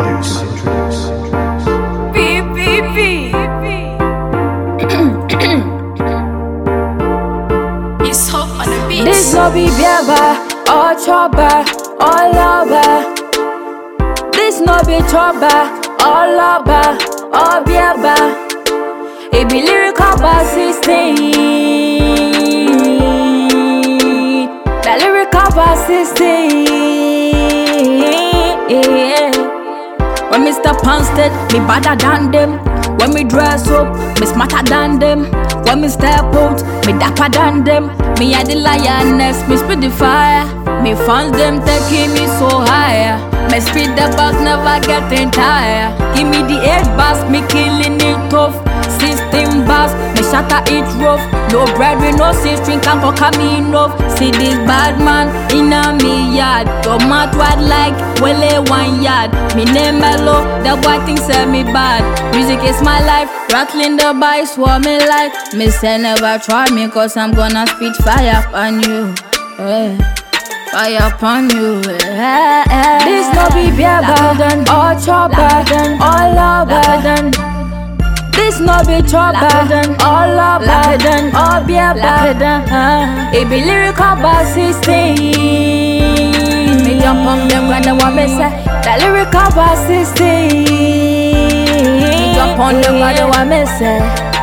It's hope on the beat. This no be biaba or choba or loba. This no be choba or loba or biaba. It be lyrical persistent. The lyrical persistent. When me step on stage, me better than them. When me dress up, me smarter than them. When me step out, me dapper than them. Me a the lioness, me spit the fire. Me fans them taking me so higher. Me spit the bars, never getting tired. Give me the 8 bars, me killing it tough. 16 bars, me shatter it rough. No bread with no string can cock me enough. See this bad man in a me yard. Don't matter what like, well a 1 yard. Me name mellow, the boy thinks me bad. Music is my life, rattling the bikes what me like. Me say never try me cause I'm gonna spit fire upon you. Fire upon you. This no be biaba or choba or loba. This no be choba or loba or biaba. It be lyrical persistent. Me jump on them when they want me say that lyrical persistent. Me jump on them when they want me say.